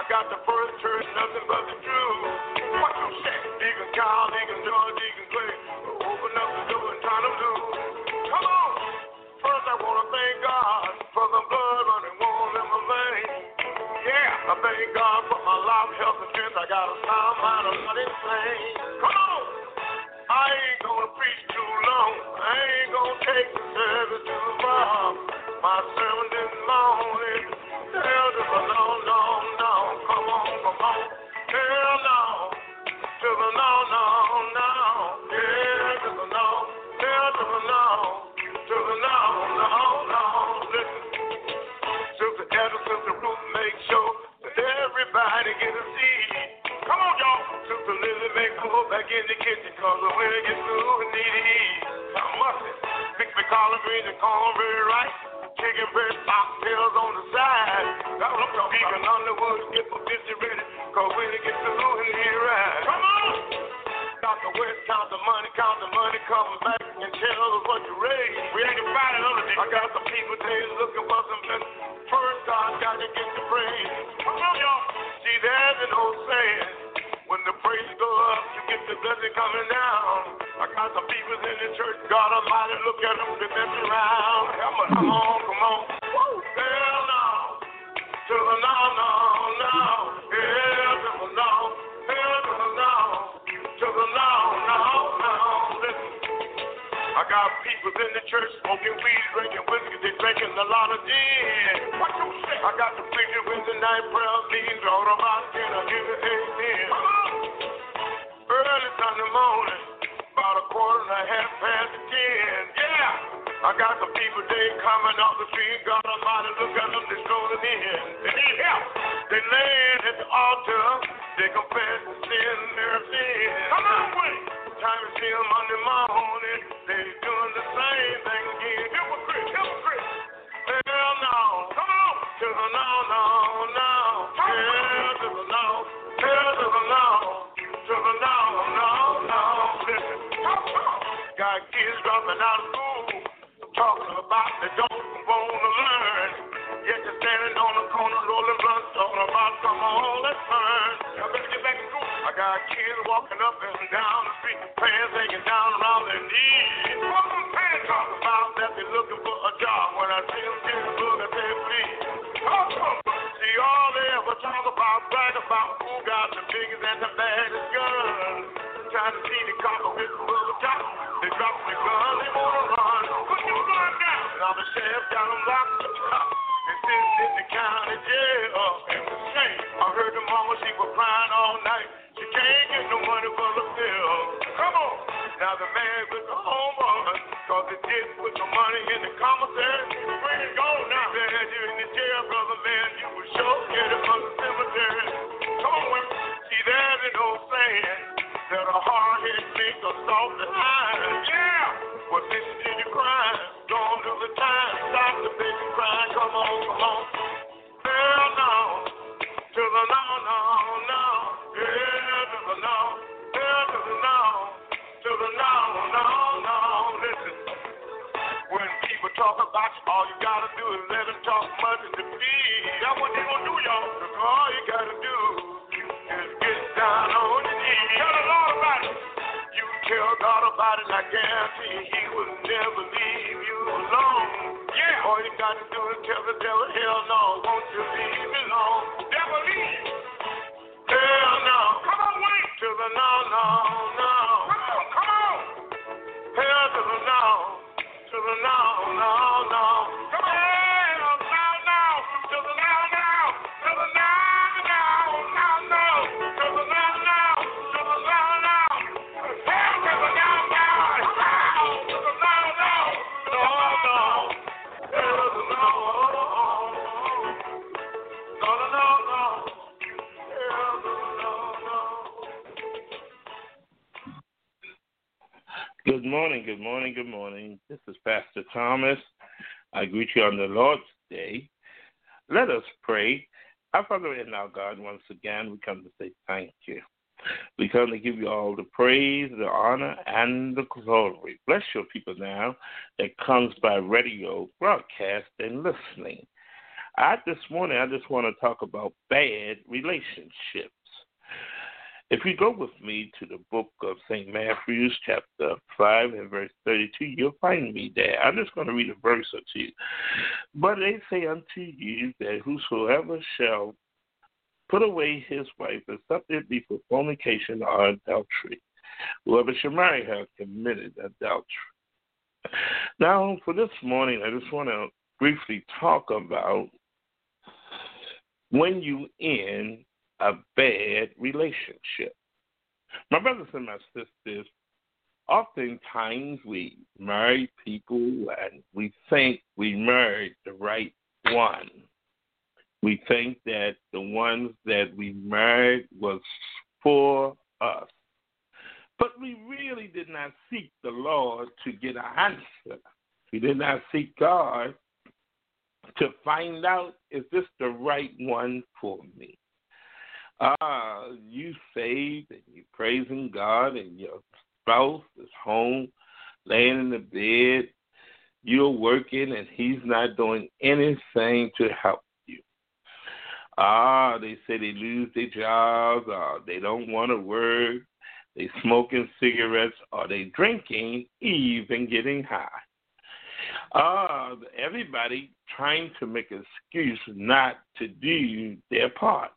got the first church, nothing but the truth. What you say? Deacon Kyle, Deacon George, Deacon Clay, open up the door and turn them loose. Come on. First I want to thank God for the blood running warm in my veins. Yeah, I thank God for my life, health, and strength. I got a sound mind, I'm not insane. Come on. I ain't gonna preach too long. I ain't gonna take the service too far. My sermon this morning, hell to the no, no, no. Come on, come on. Hell no. To the no, no, no. Hell to the no. Hell to the no. To the no, no, no. Listen. Sister Edna, Sister Ruth, make sure that everybody get a seat. Come on, y'all. Sister Lily, make her go back in the kitchen, cause when it gets through, we need to eat. Some mustard, mix the collard greens and cornbread rice, chicken breast, oxtails on the side. That's what I'm talking about. Deacon Underwood, get my biscuit ready, cause when it gets through, we need to ride. Come on! Dr. West, count the money, come back and tell us what you raised. We ain't divided on it. I got some people today looking for some blessings. First, God got to get the praise. Come on, y'all. See, there's an old saying. When the praise go up, you get the blessing coming down. I got some people in the church, God Almighty, look at them, get them around. Come on, come on. Woo. Hell no. To the no, no, no. Hell to the no. Hell to the no. To the no, no, no. Listen. I got people in the church smoking weed, drinking whiskey, they drinking a lot of gin. What you say? I got the preacher with the night prayer meetings all about sin. I give it amen. Early Sunday morning, about 10:15. Yeah. I got some people, they coming off the street. God Almighty, look at them, they strolling in. They need help. They laying at the altar. They confess the sin, their sin. Come on, wait. Time to see them Monday morning. They doing the same thing again. Hypocrite, hypocrite. Hell no. Come on. To the no, no, no. Hell to the no. Hell to the no. To the no, no, no. Listen. Got kids dropping out of school. Talking about they don't want to learn. Yet they're standing on the corner rolling blunts. Talking about come on, let's learn. Y'all better get back to school. I got kids walking up and down the street, pants hanging down around their knees. What them pants talk about that they're looking for a job. When I see them get a look, I say please. See all they ever talk about, brag about who got the biggest and the baddest guns. Trying to see the copper with the rubber top. They drop the gun, they wanna run. Put your gun down. Now the sheriff got them locked up. They sitting in the county jail. And the shame. I heard the mama, she was crying all night. She can't get no money for the bill. Come on. Now the man with the home run, cause they didn't put no money in the commissary. Bring it on now. They had you in the jail, brother, man. You were sure get it from the cemetery. Come on, women. See, there's an old saying that a hard head makes a soft behind. Yeah. Well, listen to you crying. Don't do the time. Stop the baby crying. Come on, come on. Hell no. To the no, no, no. Hell to the no. Hell to the no. To the no, no, no. Listen. When people talk about you, all you gotta do is let them talk much and defeat. That's what they gonna do, y'all. Because all you gotta do is get down on your knees. Tell the Lord about it. You tell God about it, I guarantee He will never leave you alone. Yeah. All you gotta do is tell the devil, hell no, won't you leave me alone? Devil leave. Hell no. Come on, wait. To the no, no, no. Come on. Hell to the no. To the no, no, no. Come on. Hell no, no. To the no, no. To the no, no, no, no. To the no, no. To the no, no. Hell to the no, no. Hell to the no, no. No, no. Hell to the no. No, no, no, no. Hell to the no, no. Good morning, good morning, good morning. This is Pastor Thomas. I greet you on the Lord's Day. Let us pray. Our Father and our God, once again, we come to say thank you. We come to give you all the praise, the honor, and the glory. Bless your people now that comes by radio, broadcast, and listening. This morning, I just want to talk about bad relationships. If you go with me to the book of St. Matthew, chapter 5 and verse 32, you'll find me there. I'm just going to read a verse or two. But they say unto you that whosoever shall put away his wife, except it be for fornication or adultery, whoever shall marry her committed adultery. Now, for this morning, I just want to briefly talk about when you in a bad relationship. My brothers and my sisters, oftentimes we marry people and we think we married the right one. We think that the ones that we married was for us. But we really did not seek the Lord to get an answer. We did not seek God to find out, is this the right one for me? You saved and you praising God and your spouse is home, laying in the bed, you're working and he's not doing anything to help you. They say they lose their jobs, or they don't want to work, they smoking cigarettes, or they drinking, even getting high. Everybody trying to make an excuse not to do their part.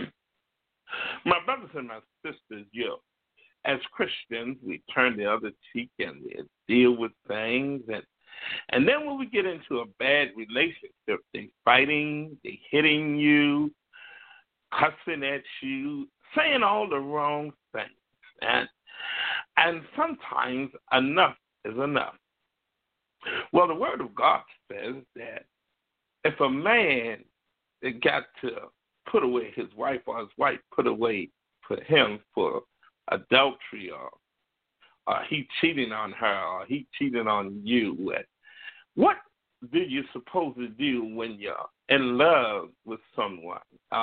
My brothers and my sisters, as Christians, we turn the other cheek and we deal with things. And then when we get into a bad relationship, they fighting, they hitting you, cussing at you, saying all the wrong things. And sometimes enough is enough. Well, the Word of God says that if a man got to put away his wife or his wife put away for him for adultery or he cheating on her or he cheating on you, what do you supposed to do when you're in love with someone?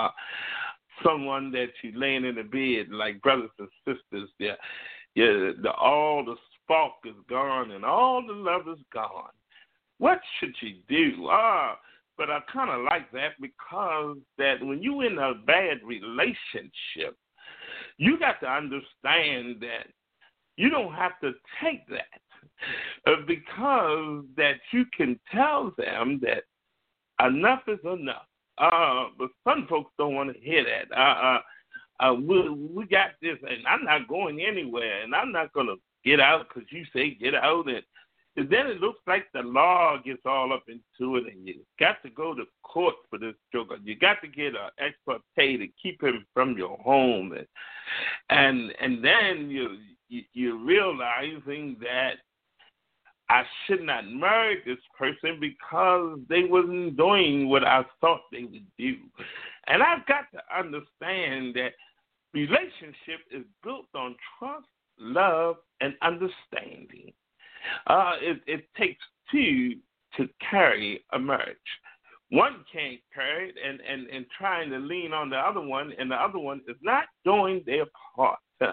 Someone that you laying in the bed like brothers and sisters, all the spark is gone and all the love is gone. What should you do? But I kind of like that because that when you in a bad relationship, you got to understand that you don't have to take that because that you can tell them that enough is enough. But some folks don't want to hear that. We got this, and I'm not going anywhere, and I'm not going to get out because you say get out. And then it looks like the law gets all up into it, and you got to go to court for this joker. You got to get an expert pay to keep him from your home, and then you're realizing that I should not marry this person because they wasn't doing what I thought they would do. And I've got to understand that relationship is built on trust, love, and understanding. It takes two to carry a marriage. One can't carry it and trying to lean on the other one, and the other one is not doing their part. But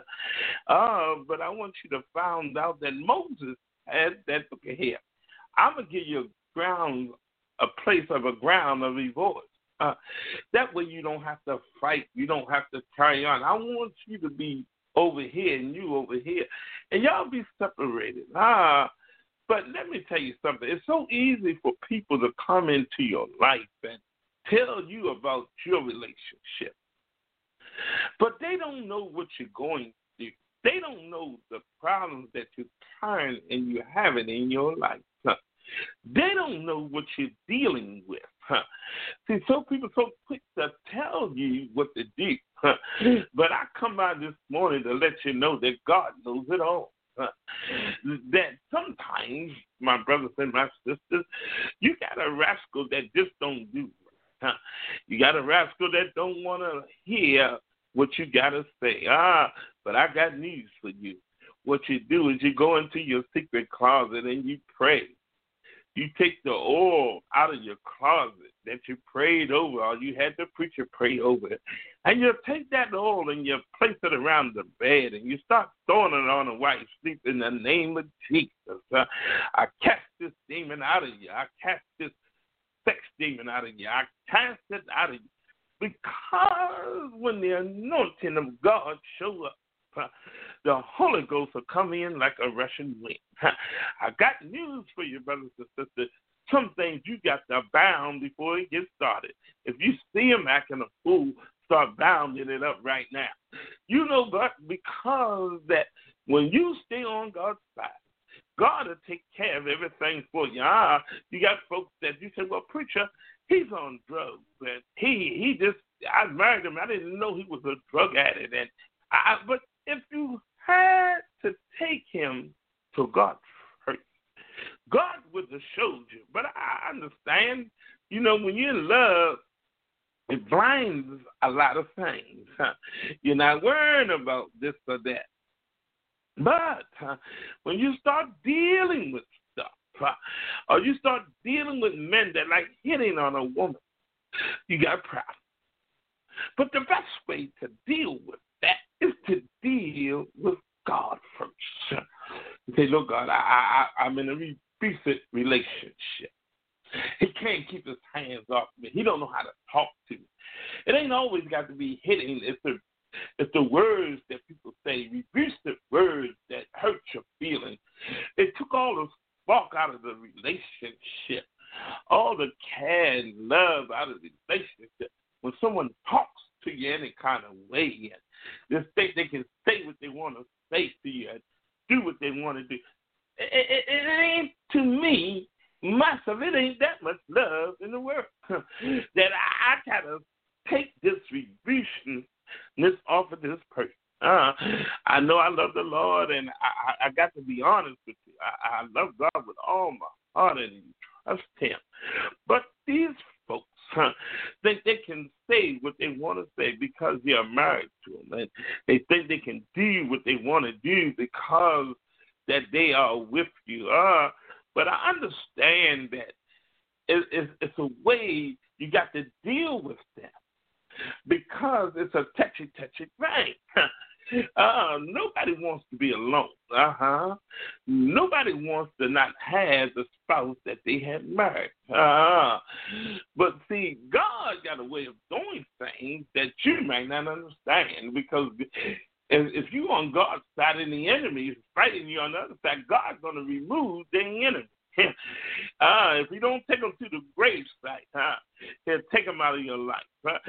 I want you to find out that Moses had that book of hair. I'm going to give you a place of divorce. That way you don't have to fight. You don't have to carry on. I want you to be over here and you over here. And y'all be separated. But let me tell you something. It's so easy for people to come into your life and tell you about your relationship. But they don't know what you're going through. They don't know the problems that you're trying and you're having in your life. They don't know what you're dealing with. See, some people so quick to tell you what to do. But I come by this morning to let you know that God knows it all. That sometimes, my brothers and my sisters, you got a rascal that just don't do it. You got a rascal that don't want to hear what you got to say. But I got news for you. What you do is you go into your secret closet and you pray. You take the oil out of your closet that you prayed over, or you had the preacher pray over it, and you take that oil and you place it around the bed, and you start throwing it on a wife sleep in the name of Jesus. I cast this demon out of you. I cast this sex demon out of you. I cast it out of you. Because when the anointing of God shows up, the Holy Ghost will come in like a rushing wind. I got news for you, brothers and sisters. Some things you got to bound before it gets started. If you see him acting a fool, start bounding it up right now. You know, but because that when you stay on God's side, God will take care of everything for you. You got folks that you say, well, preacher, he's on drugs. And he just, I married him. I didn't know he was a drug addict. But if you had to take him to God first, God would have showed you. But I understand, you know, when you're in love, it blinds a lot of things. You're not worrying about this or that. But when you start dealing with stuff, or you start dealing with men that like hitting on a woman, you got problems. But the best way to deal with that is to deal with God first. You say, look, God, I'm in a recent relationship. He can't keep his hands off me. He don't know how to talk to me. It ain't always got to be hitting. It's the words that people say, abusive words that hurt your feelings. It took all the spark out of the relationship, all the care and love out of the relationship. When someone talks to you any kind of way and just think they can say what they want to say to you and do what they want to do, it ain't, to me, myself, it ain't that much love in the world that I gotta take this retribution off of this person. I know I love the Lord, and I got to be honest with you. I love God with all my heart and trust him. But these folks think they can say what they want to say because they are married to him. And they think they can do what they want to do because that they are with you. But I understand that it's a way you got to deal with them because it's a touchy thing. Nobody wants to be alone. Nobody wants to not have the spouse that they had married. But see, God got a way of doing things that you might not understand because if you're on God's side and the enemy is fighting you on the other side, God's going to remove the enemy. If you don't take them to the grave site, he'll take them out of your life.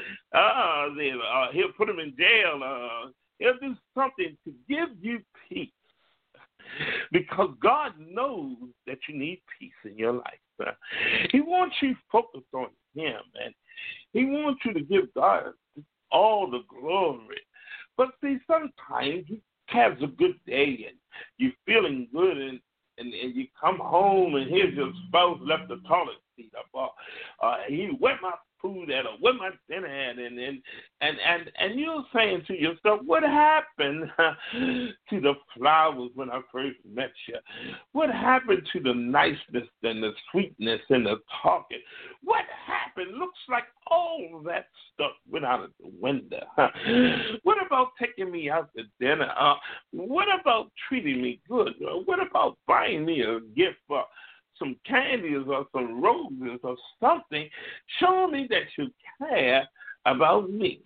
He'll put them in jail. He'll do something to give you peace because God knows that you need peace in your life. He wants you focused on him, and he wants you to give God all the glory. But see, sometimes you have a good day and you're feeling good and you come home and here's your spouse left the toilet seat up. He wet my food at or wet my dinner at and you're saying to yourself, what happened to the flowers when I first met you? What happened to the niceness and the sweetness and the talking? What happened? Looks like all that stuff went out of the window. What about taking me out to dinner? What about treating me good? What about buying me a gift for some candies or some roses or something? Show me that you care about me.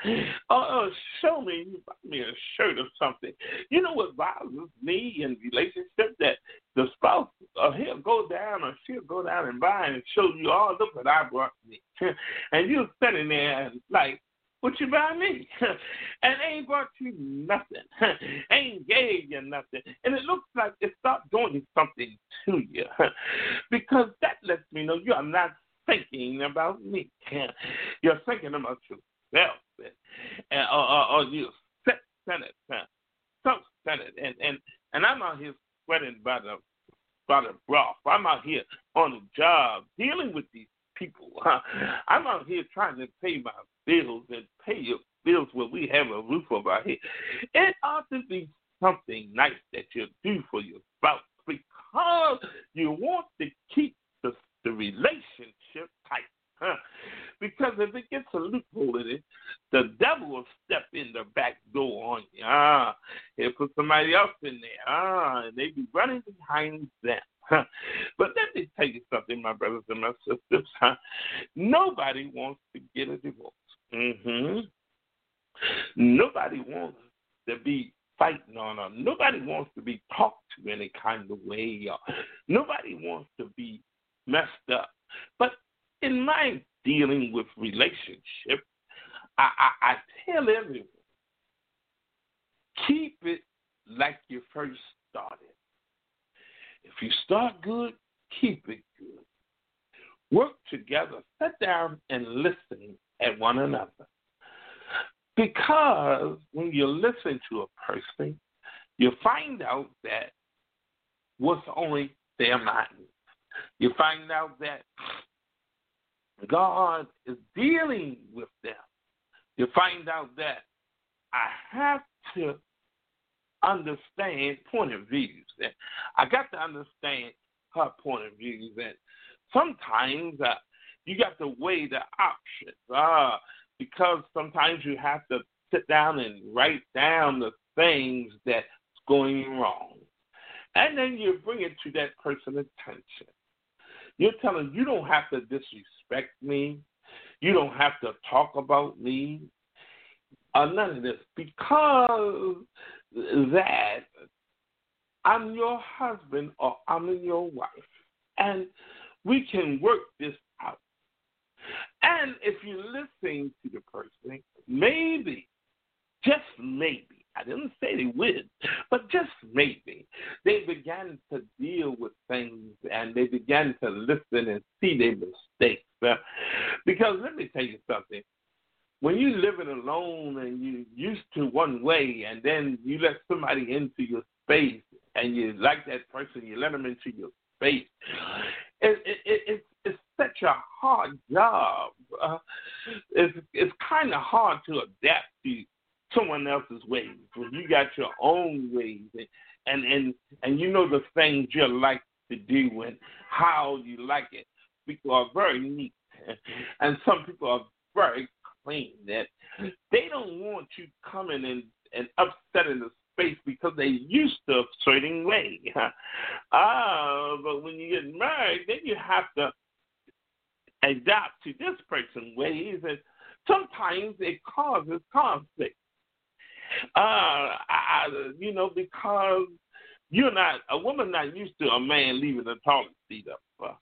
Show me, you buy me a shirt or something. You know what bothers me in relationships? That the spouse, he'll go down or she'll go down and buy and show you, oh, look what I brought me. And you're sitting there like, what you buy me? And ain't brought you nothing. Ain't gave you nothing. And it looks like it stopped doing something to you. Because that lets me know you are not thinking about me. You're thinking about yourself. Or you're self-centered. And I'm out here sweating by the broth. I'm out here on the job dealing with these people. I'm out here trying to pay my bills and pay your bills where we have a roof over our head. It ought to be something nice that you do for your spouse because you want to keep the relationship tight. Because if it gets a loophole in it, the devil will step in the back door on you. He'll put somebody else in there. And they be running behind them. But let me tell you something, my brothers and my sisters. Nobody wants to get a divorce. Nobody wants to be fighting on her. Nobody wants to be talked to any kind of way. Nobody wants to be messed up. But in my dealing with relationships, I tell everyone, keep it like you first started. If you start good, keep it good. Work together. Sit down and listen at one another. Because when you listen to a person, you find out that what's only their mind. You find out that God is dealing with them. You find out that I have to understand point of views. And I got to understand her point of views. And sometimes you got to weigh the options. Because sometimes you have to sit down and write down the things that's going wrong. And then you bring it to that person's attention. You're telling them, you don't have to disrespect me. You don't have to talk about me. None of this. Because that I'm your husband or I'm your wife. And we can work this out. And if you listen to the person, maybe, just maybe, I didn't say they would, but just maybe, they began to deal with things and they began to listen and see their mistakes. Because let me tell you something. When you're living alone and you're used to one way and then you let somebody into your space and you like that person, you let them into your space, it's such a hard job. It's kind of hard to adapt to someone else's ways when you got your own ways and you know the things you like to do and how you like it. People are very neat, and some people are very clean. That they don't want you coming and upsetting the space because they used to a certain way. But when you get married, then you have to adapt to this person's ways, and sometimes it causes conflict. Because a woman not used to a man leaving the toilet seat up.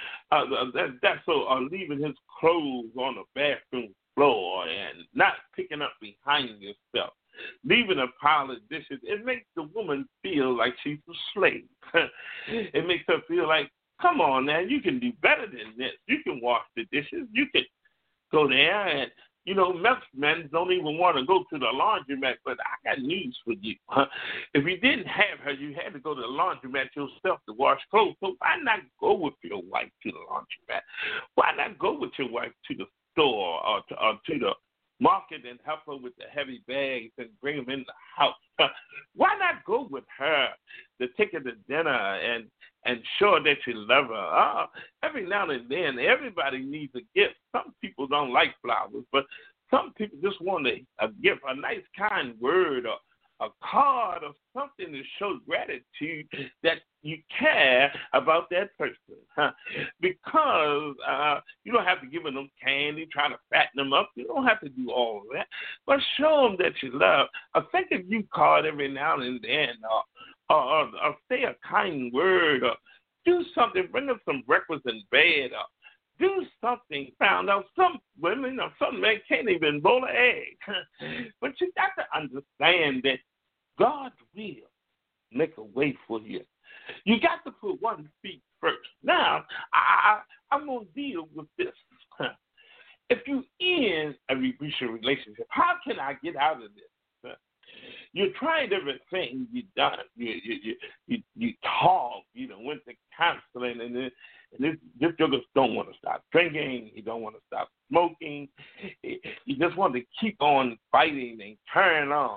Leaving his clothes on the bathroom floor and not picking up behind yourself. Leaving a pile of dishes, it makes the woman feel like she's a slave. It makes her feel like, come on now, you can do better than this. You can wash the dishes. You can go there and, most men don't even want to go to the laundromat, but I got news for you. If you didn't have her, you had to go to the laundromat yourself to wash clothes. So why not go with your wife to the laundromat? Why not go with your wife to the store or to the market and help her with the heavy bags and bring them in the house? Why not go with her to take her to dinner and show her that you love her? Every now and then, everybody needs a gift. Some people don't like flowers, but some people just want a gift, a nice kind word or a card or something to show gratitude that you care about that person. Because you don't have to give them candy, try to fatten them up. You don't have to do all of that. But show them that you love. A thank you card every now and then, or say a kind word, or do something. Bring them some breakfast in bed, or do something. Found out some women or some men can't even boil an egg. But you got to understand that God will make a way for you. You got to put one feet first. Now, I'm going to deal with this. If you in a abusive relationship, how can I get out of this? You tried everything you done. You talk. Went to counseling, and this joker don't want to stop drinking. He don't want to stop smoking. He just want to keep on fighting and carrying on.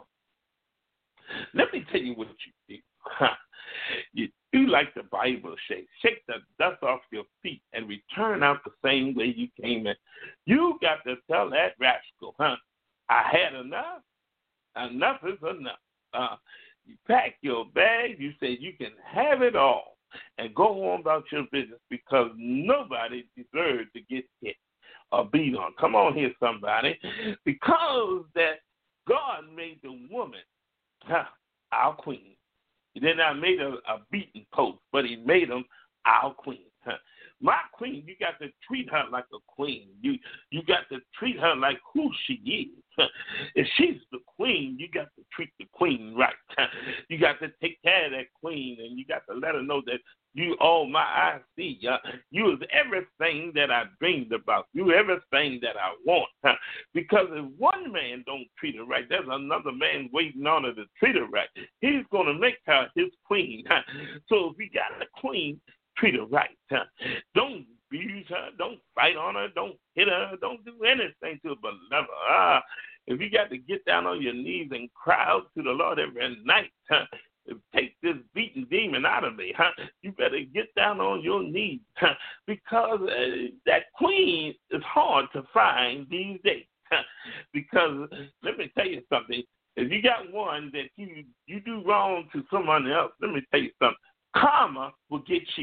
Let me tell you what you do. You do like the Bible says. Shake the dust off your feet and return out the same way you came in. You got to tell that rascal, I had enough. Enough is enough. You pack your bag. You say you can have it all. and go on about your business because nobody deserves to get hit or beat on. Come on here, somebody. Because that God made the woman our queen. He did not make a beating post, but he made them our queen. My queen, you got to treat her like a queen. You got to treat her like who she is. If she's the queen, you got to treat the queen right. You got to take care of that queen, and you got to let her know that you, oh, my eyes see ya. You is everything that I dreamed about. You everything that I want. Because if one man don't treat her right, there's another man waiting on her to treat her right. He's going to make her his queen. So if we got a queen, treat her right. Don't abuse her. Don't fight on her. Don't hit her. Don't do anything to her but love her. If you got to get down on your knees and cry out to the Lord every night, take this beating demon out of me, you better get down on your knees because that queen is hard to find these days. Because let me tell you something. If you got one that you do wrong to someone else, let me tell you something. Karma will get you.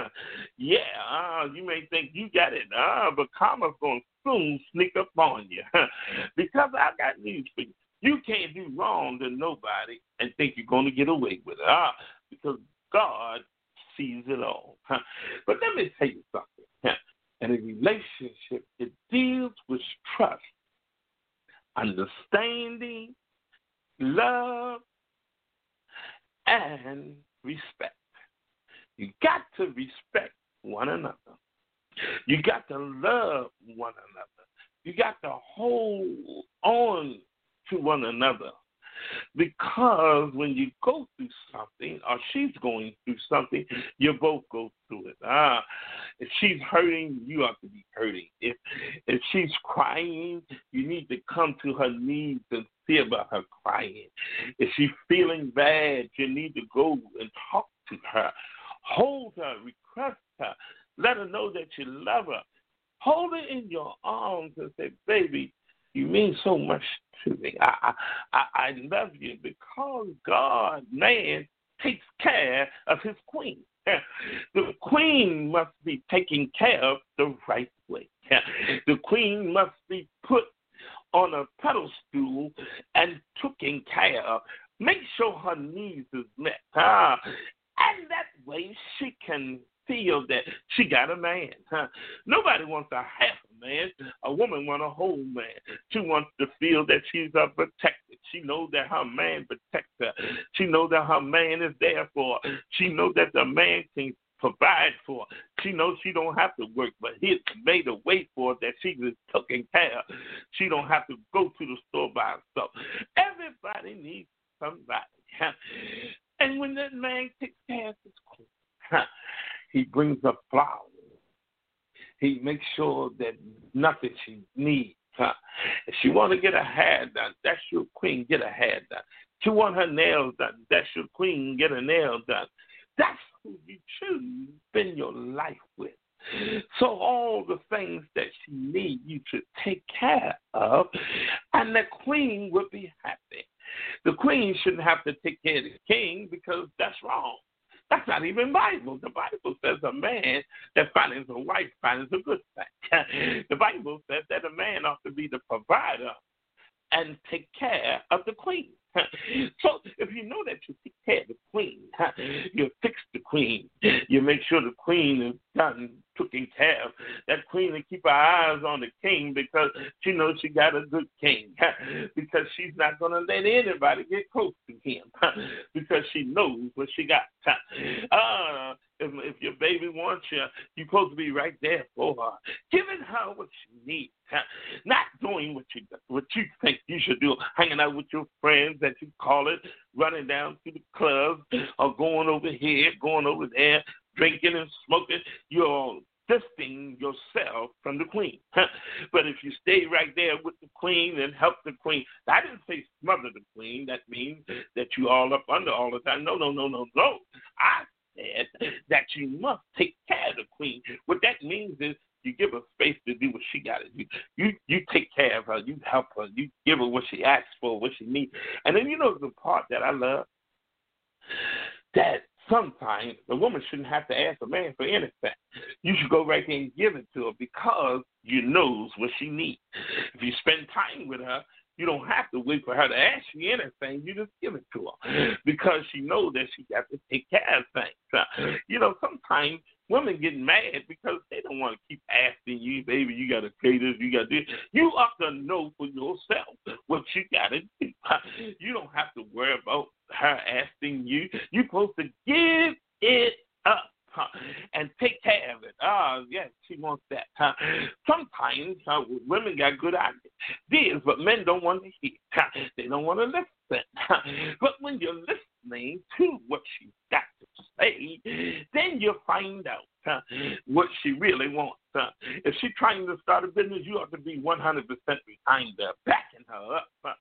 You may think you got it, but karma's going to soon sneak up on you. Because I got news for you. You can't do wrong to nobody and think you're going to get away with it. Because God sees it all. But let me tell you something. In a relationship, it deals with trust, understanding, love, and respect. You got to respect one another. You got to love one another. You got to hold on to one another. Because when you go through something, or she's going through something, you both go through it. If she's hurting, you have to be hurting. If she's crying, you need to come to her knees and see about her crying. If she's feeling bad, you need to go and talk to her. Hold her, request her, let her know that you love her. Hold her in your arms and say, baby, you mean so much to me. I love you because God, man, takes care of his queen. The queen must be taken care of the right way. The queen must be put on a pedestal and taken care of. Make sure her needs is met. And that way she can feel that she got a man. Nobody wants a half a man. A woman wants a whole man. She wants to feel that she's protected. She knows that her man protects her. She knows that her man is there for her. She knows that the man can provide for her. She knows she don't have to work, but he's made a way for her that she is taken care of. She don't have to go to the store by herself. Everybody needs somebody. And when that man takes care of his queen, he brings up flowers. He makes sure that nothing she needs. If she want to get her hair done, that's your queen, get her hair done. If she want her nails done, that's your queen, get her nails done. That's who you choose to spend your life with. So all the things that she needs, you should take care of, and the queen will be happy. The queen shouldn't have to take care of the king because that's wrong. That's not even Bible. The Bible says a man that finds a wife finds a good thing. The Bible says that a man ought to be the provider and take care of the queen. So if you know that you take care of the queen, you fix the queen. You make sure the queen is done, taken care of. That queen will keep her eyes on the king because she knows she got a good king. Because she's not going to let anybody get close to him. Because she knows what she got. If your baby wants you, you're supposed to be right there for her, giving her what she needs, not doing what you think you should do, hanging out with your friends that you call it, running down to the club, or going over here, going over there, drinking and smoking. You're distancing yourself from the queen. But if you stay right there with the queen and help the queen, I didn't say smother the queen. That means that you all up under all the time. No. I said that you must take care of the queen. What that means is you give her space to do what she got to do. You take care of her. You help her. You give her what she asks for, what she needs. And then you know the part that I love? That sometimes the woman shouldn't have to ask a man for anything. You should go right there and give it to her because you knows what she needs. If you spend time with her, you don't have to wait for her to ask you anything. You just give it to her because she knows that she got to take care of things. Sometimes women get mad because they don't want to keep asking you, baby, you got to pay this, you got to do this. You ought to know for yourself what you got to do. You don't have to worry about her asking you. You're supposed to give it up. And take care of it. Yes, she wants that. Sometimes women got good ideas, but men don't want to hear. They don't want to listen. But when you're listening to what she's got to say, then you'll find out what she really wants. If she's trying to start a business, you ought to be 100% behind her, backing her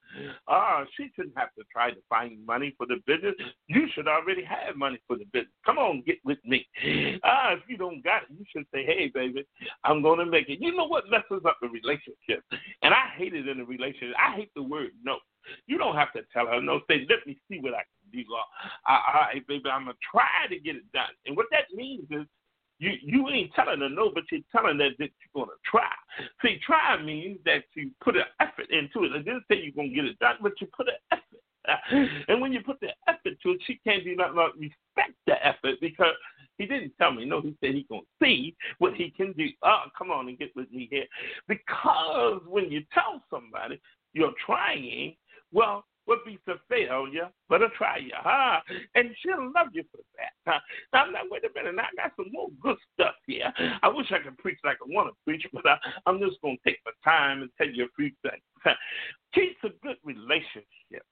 up. She shouldn't have to try to find money for the business. You should already have money for the business. Come on, get with me. If you don't got it, you should say, hey, baby, I'm going to make it. You know what messes up the relationship? And I hate it in a relationship. I hate the word no. You don't have to tell her no. Say, let me see what I can do. All right, baby, I'm going to try to get it done. And what that means is, you ain't telling her no, but you're telling her that you're going to try. See, try means that you put an effort into it. I didn't say you're going to get it done, but you put an effort. And when you put the effort to it, she can't do nothing but respect the effort because he didn't tell me no. He said he's going to see what he can do. Come on and get with me here. Because when you tell somebody you're trying, well, what beats a failure but a try you, and she'll love you for that. Now, wait a minute, I got some more good stuff here. I wish I could preach like I want to preach, but I'm just going to take my time and tell you a few things. Keeps a good relationship.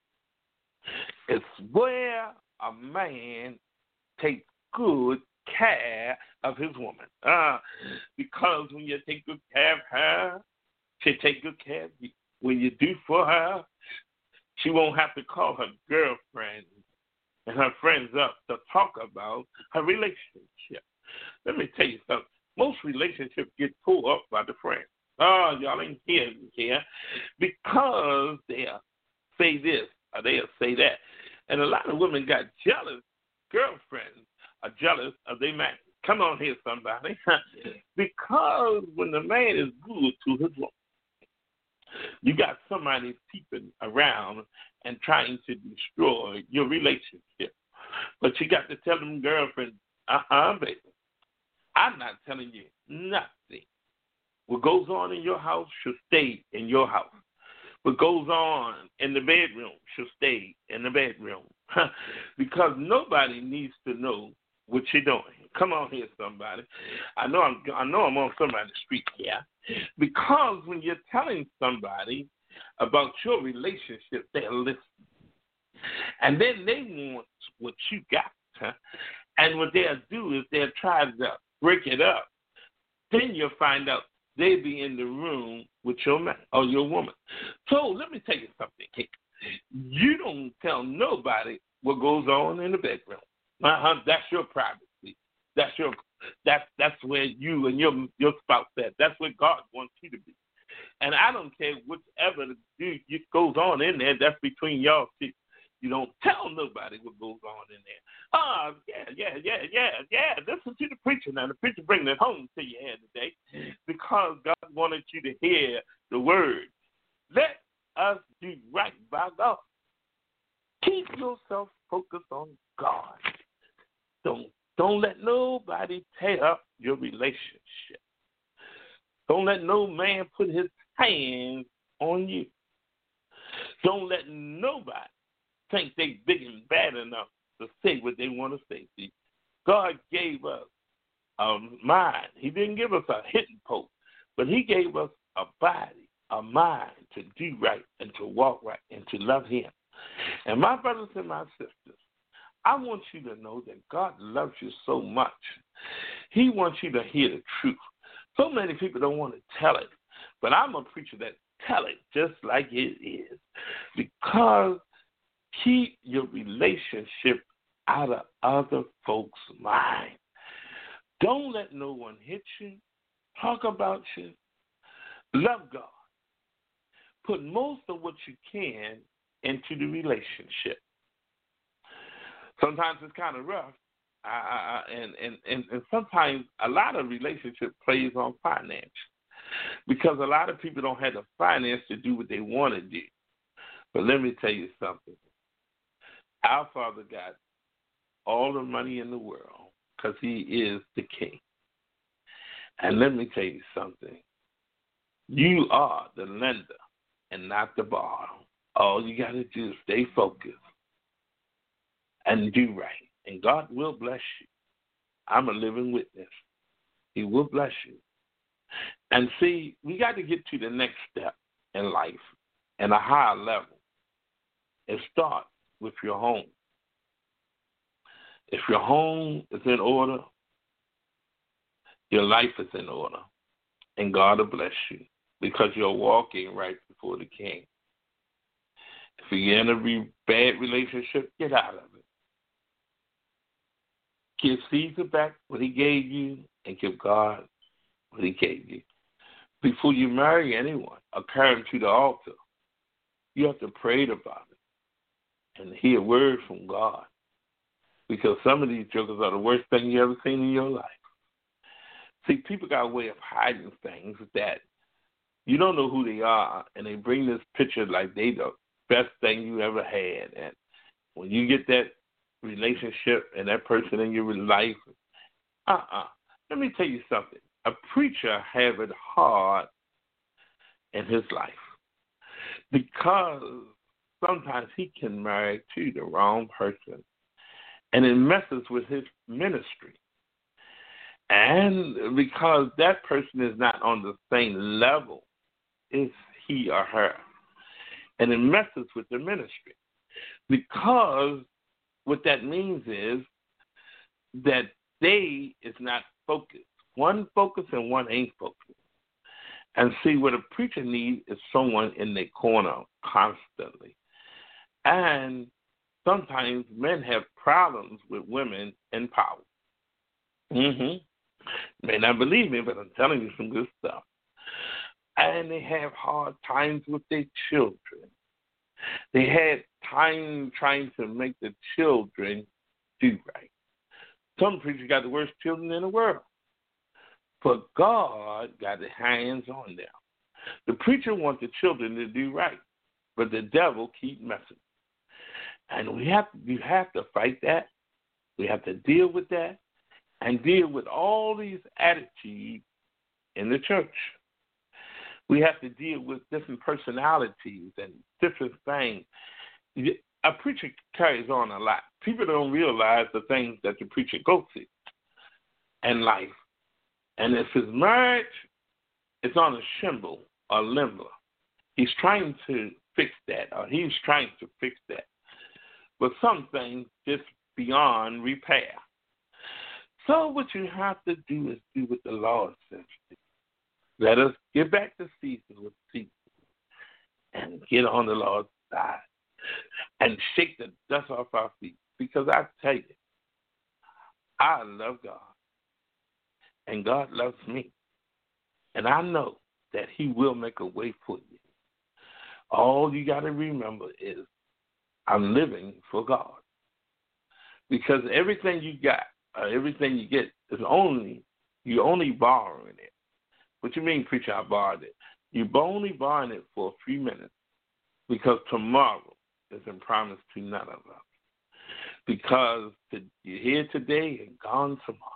It's where a man takes good care of his woman. Because when you take good care of her, she'll take good care of you. When you do for her, she won't have to call her girlfriend and her friends up to talk about her relationship. Let me tell you something. Most relationships get pulled up by the friends. Y'all ain't here because they'll say this or they'll say that. And a lot of women got jealous. Girlfriends are jealous of their man. Come on here, somebody. Because when the man is good to his woman, you got somebody peeping around and trying to destroy your relationship. But you got to tell them, girlfriend, baby, I'm not telling you nothing. What goes on in your house should stay in your house. What goes on in the bedroom should stay in the bedroom. Because nobody needs to know what you're doing. Come on here, somebody. I know I'm on somebody's street here. Because when you're telling somebody about your relationship, they'll listen. And then they want what you got. And what they'll do is they'll try to break it up. Then you'll find out they'll be in the room with your man or your woman. So let me tell you something, Kate. You don't tell nobody what goes on in the bedroom. That's your privacy. That's where you and your spouse at. That's where God wants you to be. And I don't care whatever goes on in there. That's between y'all two. You don't tell nobody what goes on in there. Yeah. Listen to the preacher now. The preacher bringing it home to your head today because God wanted you to hear the word. Let us do right by God. Keep yourself focused on God. Don't let nobody tear up your relationship. Don't let no man put his hands on you. Don't let nobody think they big and bad enough to say what they want to say. See, God gave us a mind. He didn't give us a hidden post, but he gave us a body, a mind to do right and to walk right and to love him. And my brothers and my sisters, I want you to know that God loves you so much. He wants you to hear the truth. So many people don't want to tell it, but I'm a preacher that tell it just like it is. Because keep your relationship out of other folks' mind. Don't let no one hit you, talk about you. Love God. Put most of what you can into the relationship. Sometimes it's kind of rough, And sometimes a lot of relationship plays on finance because a lot of people don't have the finance to do what they want to do. But let me tell you something. Our Father got all the money in the world because he is the king. And let me tell you something. You are the lender and not the borrower. All you got to do is stay focused and do right. And God will bless you. I'm a living witness. He will bless you. And see, we got to get to the next step in life and a higher level. It starts with your home. If your home is in order, your life is in order. And God will bless you because you're walking right before the King. If you're in a bad relationship, get out of it. Give Caesar back what he gave you and give God what he gave you. Before you marry anyone or carry him to the altar, you have to pray about it and hear words from God. Because some of these jokers are the worst thing you ever seen in your life. See, people got a way of hiding things that you don't know who they are, and they bring this picture like they the best thing you ever had. And when you get that relationship and that person in your life, let me tell you something. A preacher have it hard in his life because sometimes he can marry to the wrong person, and it messes with his ministry. And because that person is not on the same level as he or her, and it messes with the ministry. Because what that means is that they is not focused. One focused and one ain't focused. And see, what a preacher needs is someone in their corner constantly. And sometimes men have problems with women in power. You may not believe me, but I'm telling you some good stuff. And they have hard times with their children. They had time trying to make the children do right. Some preachers got the worst children in the world. But God got his hands on them. The preacher wants the children to do right, but the devil keep messing. And you have to fight that. We have to deal with that and deal with all these attitudes in the church. We have to deal with different personalities and different things. A preacher carries on a lot. People don't realize the things that the preacher goes through in life. And if his marriage is on a shimble or limber, he's trying to fix that, or he's trying to fix that. But some things just beyond repair. So what you have to do is do what the Lord says to do. Let us get back to Caesar with Caesar and get on the Lord's side and shake the dust off our feet. Because I tell you, I love God and God loves me. And I know that he will make a way for you. All you got to remember is I'm living for God. Because everything you got, everything you get is you're only borrowing it. What you mean, preacher, I borrowed it? You're only borrowing it for a few minutes because tomorrow isn't promised to none of us. Because you're here today and gone tomorrow.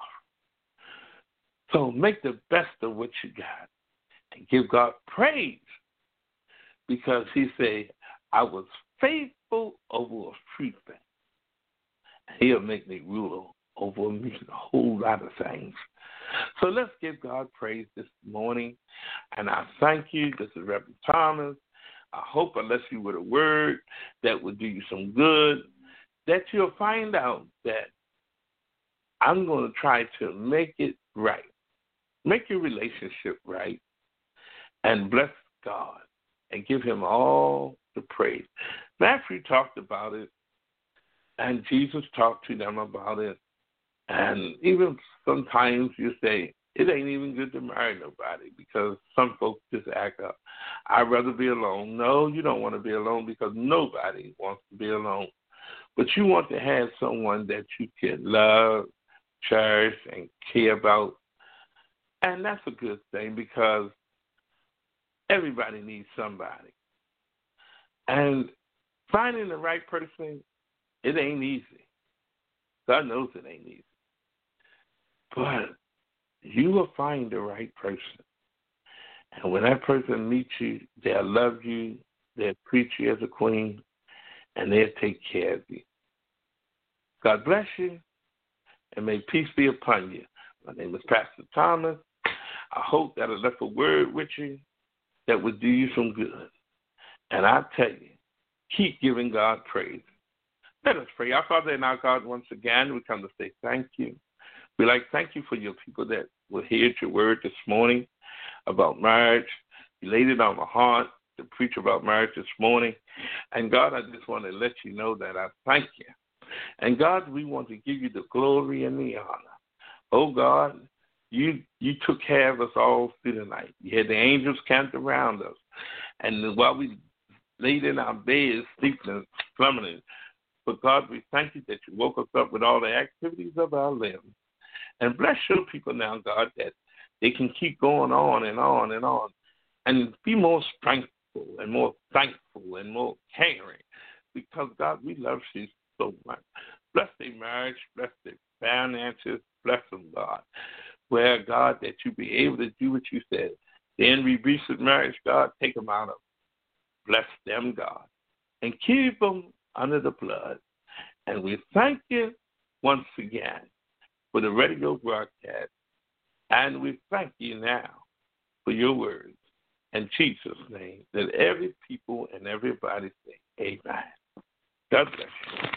So make the best of what you got and give God praise because he said, I was faithful over a few things. He'll make me ruler over a whole lot of things. So let's give God praise this morning. And I thank you. This is Reverend Thomas. I hope I left you with a word that will do you some good, that you'll find out that I'm going to try to make it right. Make your relationship right and bless God and give him all the praise. Matthew talked about it, and Jesus talked to them about it. And even sometimes you say, it ain't even good to marry nobody because some folks just act up. I'd rather be alone. No, you don't want to be alone because nobody wants to be alone. But you want to have someone that you can love, cherish, and care about. And that's a good thing because everybody needs somebody. And finding the right person, it ain't easy. God knows it ain't easy. But you will find the right person. And when that person meets you, they'll love you, they'll treat you as a queen, and they'll take care of you. God bless you, and may peace be upon you. My name is Pastor Thomas. I hope that I left a word with you that would do you some good. And I tell you, keep giving God praise. Let us pray. Our Father and our God, once again, we come to say thank you. We like thank you for your people that will hear your word this morning about marriage. You laid it on my heart to preach about marriage this morning. And God, I just want to let you know that I thank you. And God, we want to give you the glory and the honor. Oh God, you took care of us all through the night. You had the angels camped around us. And while we laid in our beds, sleeping and slumbering, but God, we thank you that you woke us up with all the activities of our limbs. And bless your people now, God, that they can keep going on and on and on and be more strengthful and more thankful and more caring because, God, we love you so much. Bless their marriage, bless their finances, bless them, God. Where, God, that you be able to do what you said. Then abusive marriage, God, take them out of it. Bless them, God, and keep them under the blood. And we thank you once again for the radio broadcast. And we thank you now for your words. In Jesus' name, that every people and everybody say amen. God bless you.